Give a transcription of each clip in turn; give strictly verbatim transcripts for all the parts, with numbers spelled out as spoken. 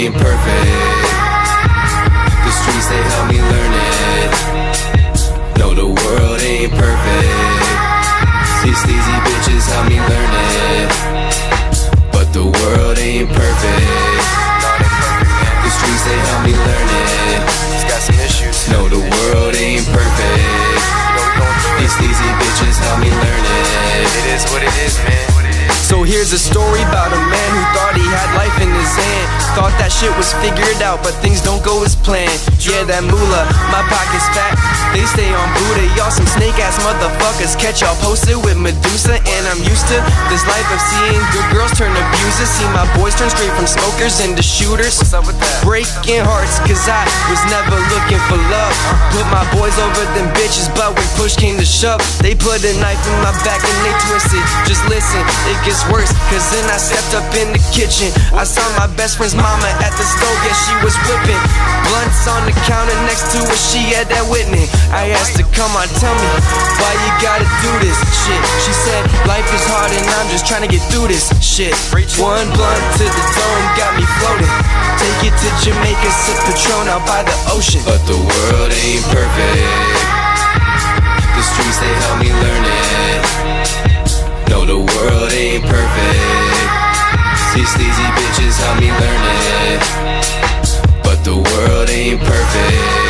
ain't perfect. The streets, they help me learn it. No, the world ain't perfect. These sleazy bitches help me learn it. But the world ain't perfect. The streets, they help me learn it. It's got some issues. No, the world ain't perfect. These sleazy bitches help me learn it. It is what it is, man. So here's a story about a man who thought he had life in his hand. Thought that shit was figured out, but things don't go as planned. Yeah, that moolah, my pocket's fat. They stay on Buddha, y'all some snake ass motherfuckers. Catch y'all posted with Medusa, and I'm used to this life of seeing good girls turn abusers. See my boys turn straight from smokers into shooters. What's up with that? Breaking hearts, cause I was never looking for love. Put my boys over them bitches, but when push came to shove, they put a knife in my back and they twisted. Just listen, it gets worse, cause then I stepped up in the kitchen. I saw my best friend's mama at the stove, yeah, she was whipping blunts on the counter next to her, she had that Whitney. I asked her, come on, tell me, why you gotta do this shit? She said, life is hard and I'm just trying to get through this shit. One blunt to the dome got me floating. Take it to Jamaica, sip Patron out by the ocean. But the world ain't perfect. The streets, they help me learn it. No, the world ain't perfect. These sleazy bitches help me learn it. But the world ain't perfect.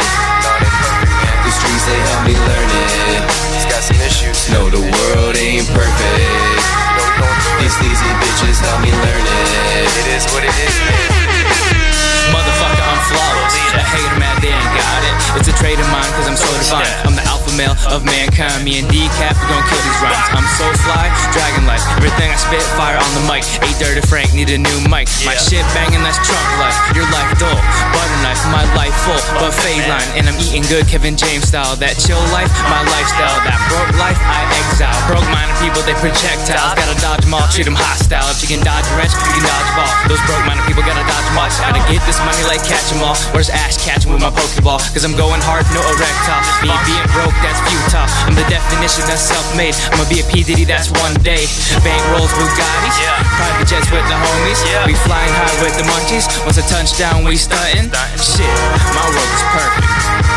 The streets, they help me learn it. It's got some issues. No, the world ain't perfect. These sleazy bitches help me learn it. It is what it is, man. Motherfucker, I'm flawless. A hater mad they ain't got it. It's a trait of mine cause I'm so divine. I'm the alpha male of mankind. Me and Decaf, we gon' kill these rhymes. I'm so fly, dragon life. Everything I spit, fire on the mic. A dirty Frank, need a new mic. My shit banging, that's trunk life. Your life dull, butter knife. My life full, but fade line. And I'm eating good Kevin James style. That chill life, my lifestyle. That broke life, I exile. Broke minded people, they projectiles. Gotta dodge them all, treat them hostile. If you can dodge a wrench, you can dodge ball. Those broke minded people gotta dodge them all. Gotta get this money like catch 'em all. Where's Ash catching with my Pokeball? Cause I'm going hard, no erectile. Me being broke, that's futile. I'm the definition of self-made. I'ma be a P. Diddy, that's one day. Bank rolls, Bugattis, private jets with the homies. We flying high with the munchies. Once a touchdown, we stuntin'. Shit, my world is perfect.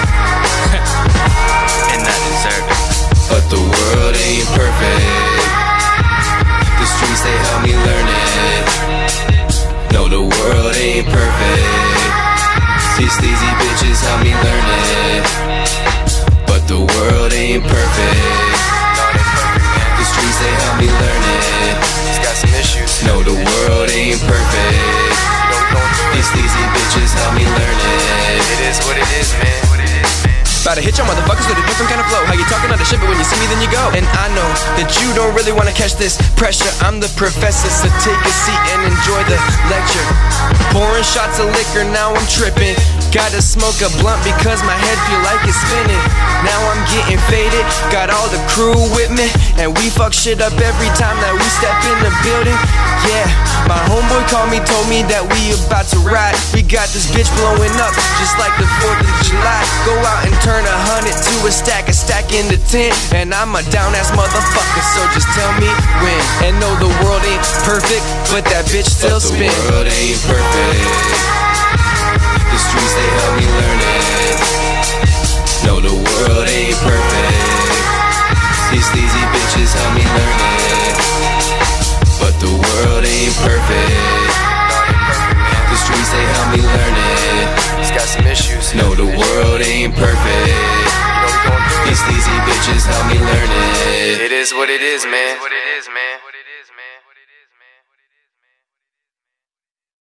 And I deserve it. But the world ain't perfect. The streets, they help me learn it. No, the world ain't perfect. These sleazy bitches help me learn it. But the world ain't perfect. The streets, they help me learn it. It's got some issues. No, the world ain't perfect. These sleazy bitches help me learn it. It is what it is, man. About to hit y'all motherfuckers with a different kind of flow. How you talking other shit, but when you see me, then you go. And I know that you don't really wanna catch this pressure. I'm the professor, so take a seat and enjoy the lecture. Pouring shots of liquor, now I'm tripping. Gotta smoke a blunt because my head feel like it's spinning. Now I'm getting faded, got all the crew with me, and we fuck shit up every time that we step in the building. Yeah, my homeboy called me, told me that we about to ride. We got this bitch blowing up, just like the fourth of July. Go out and turn a hundred to a stack, a stack into ten. And I'm a down ass motherfucker, so just tell me when. And no, the world ain't perfect, but that bitch still spin. But the world ain't perfect. The streets, they help me learn it. No, the world ain't perfect. These sleazy bitches help me learn it. But the world ain't perfect. The streets, they help me learn it. It's got some issues. No, the world ain't perfect. These sleazy bitches help me learn it. It is what it is, man.